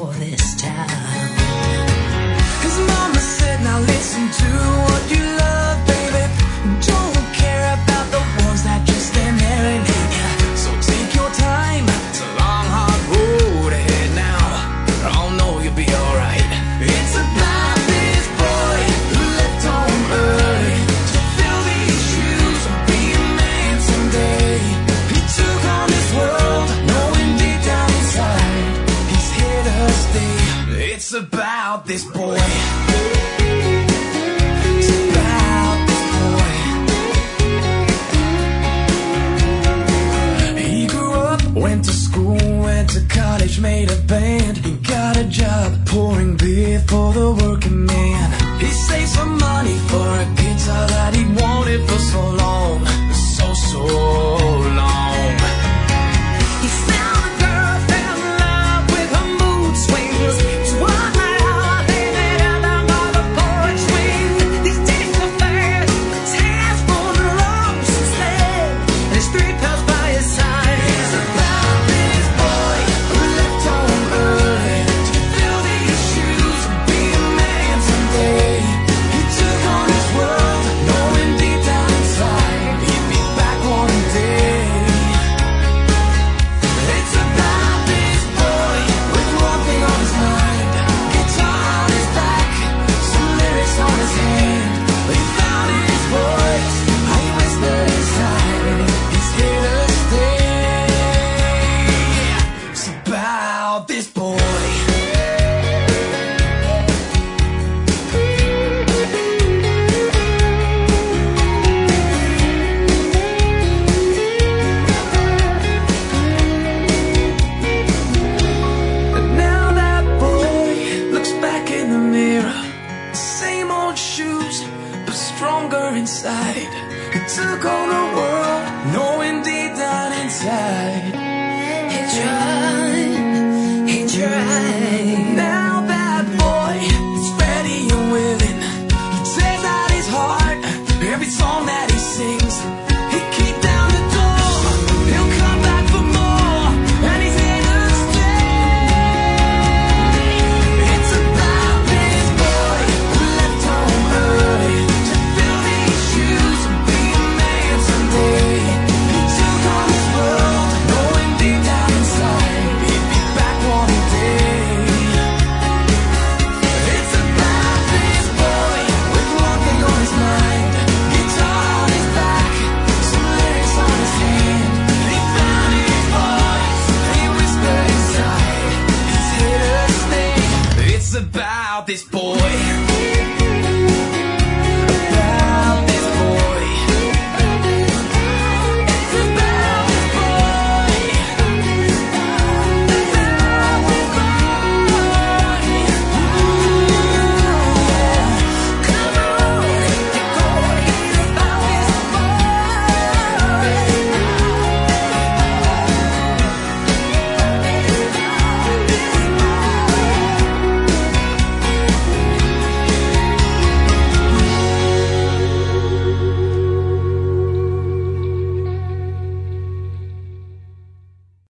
for this town. 'Cause mama said, now listen to what you love, baby. Don't care about the ones that just stand there and hate ya. So take your time, it's a long, hard road ahead now. Oh no, you'll be alright. It's about this boy who left home early to fill these shoes and be a man someday. He took on this world, knowing deep down inside he's here to stay. It's about this boy. It's about this boy. He grew up, went to school, went to college, made a band. He got a job pouring beer for the working man. He saved some money for a guitar that he wanted for so long, so long. He found a girl, fell in love with her mood swings. So one night out, they met out by the porch swing. These days are fast, his hands full of lumps instead, and his 3 pals by his side. It's about this boy who left home early to fill these shoes and be a man someday. He took on his world, knowing deep down inside he'd be back one day. It's about this boy with one thing on his mind, guitar on his back, some lyrics on his hand. He found his voice, he whispered inside, he's here to stay. It's about this boy. And now that boy looks back in the mirror, same old shoes, but stronger inside. He took on the world, knowing deep down inside he tried. Now that boy is ready and willing. He tears out his heart, every song that he sings. He kick down the door, he'll come back for more, and he's here to stay. It's about this boy who left home early to fill these shoes and be a man someday. He took on this world, knowing deep down inside he'd be back one day. It's about this boy with one thing on his mind, guitar on his back, some lyrics on his hand. He found his voice, he whispered inside, he's here to stay. It's about this boy.